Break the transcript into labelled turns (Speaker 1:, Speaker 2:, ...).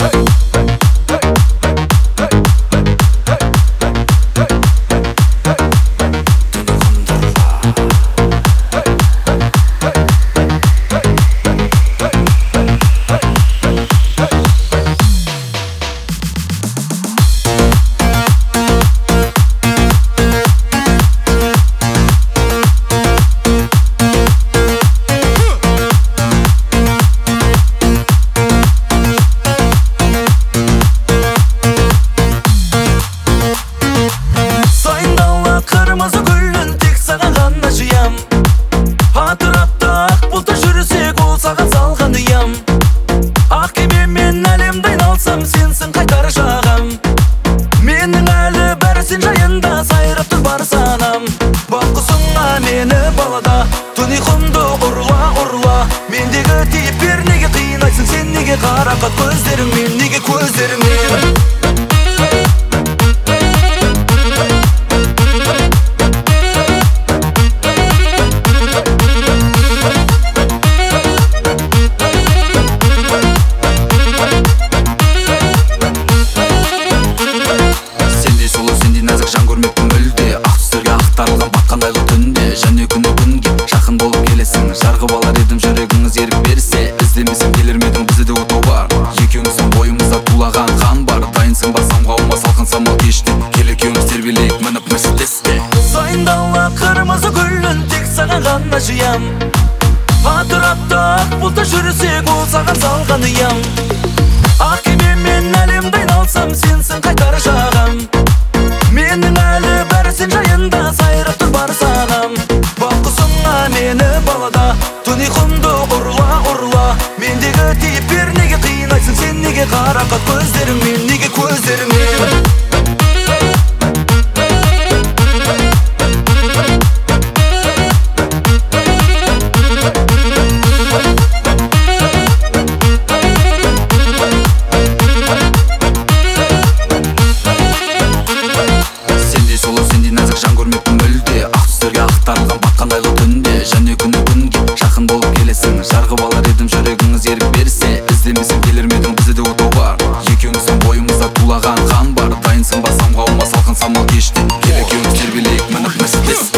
Speaker 1: Kırmızı gülün tek sana kanlaşıyam. Hatırapta ak bulta жүрсек ол саған салған ұям. Ақ кемемен әлемді айналсам сенсің қайтар жағам. Менің әлі бәрісін жайында сайрап тұр бар санам. Бақ құсыңа мені балада түн ұйқымды ұрла. Мендегі тиіппер неге қинайсың сен, неге қарақат көздеріңмен, неге көздеріңмен.
Speaker 2: Жан көрмеппін мүлде, ақ түстерге ақтарылған батқандайлы түнде. Және күні күнге жақын болып келесің, жарғы балар едім жүрегіңіз ерік берсе. Іздемесем келер медің, бізде де отау бар. Екеуміздің бойымызда тулаған қан бар. Дайынсың ба самғауыма салқын самал кеште, кел екеуміз тербелейік мініп мерседесте.
Speaker 1: Сайындала қырмызы гүлін тек саған ғана жиям. Атырапта ақ бұлта жүрсек ол саған салған ұям. Ақ кемемен әлемді айналсам сенсің қайтар жағам. Менің әлі бәрісін жайында сайрап тұр бар санам. Бақ құсыңа мені балада түн ұйқымды ұрла. Мендегі тиіппер неге қинайсың сен, неге қарақат көздеріңмен, неге көздеріңмен.
Speaker 2: Жан көрмеппін мүлде, ақ түстерге ақтарылған батқандайлы түнде. Және күні күнге жақын болып келесің, жарғы балар едім жүрегіңіз ерік берсе. Іздемесем келер медің, бізде де отау бар. Екеуміздің бойымызда тулаған қан бар. Дайынсың ба самғауыма салқын самал кеште, кел екеуміз тербелейік мініп мерседесте.